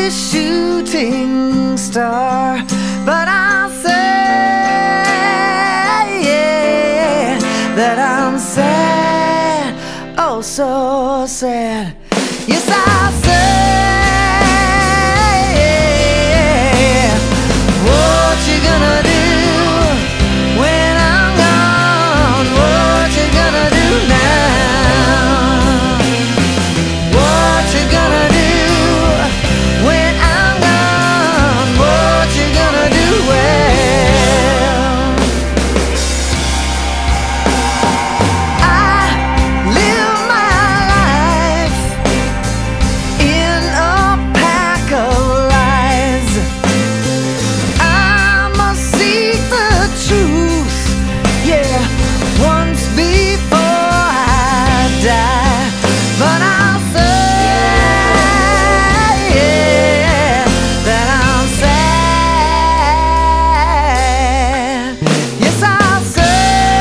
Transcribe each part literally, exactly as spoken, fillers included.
shooting star, but I'll say yeah, that I'm sad, oh so sad. Yes, I'll say what you gonna do when I'm gone? What you gonna do now? What you gonna do when I'm gone? What you gonna do? Well, I live my life in a pack of lies. I must seek the truth, yeah, once before I die. But I'll say yeah, that I'm sad. Yes, I'll say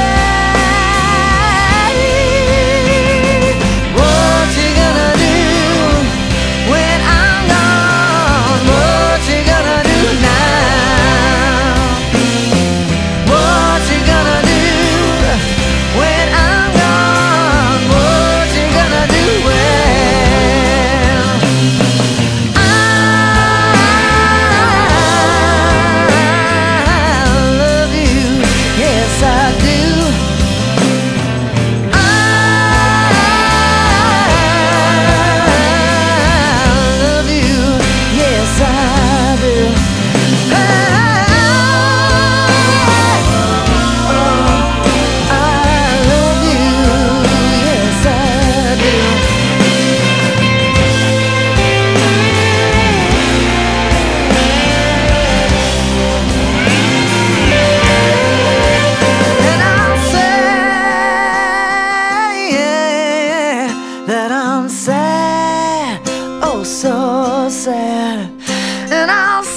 what you gonna do when I'm gone? What you gonna do now? What you gonna do when I'm gone? What you gonna do? Well, I love you, yes I do. I love you, yes I do. I love you, yes I do. And I'll say yeah, that I'm sad, oh so sad. And I'll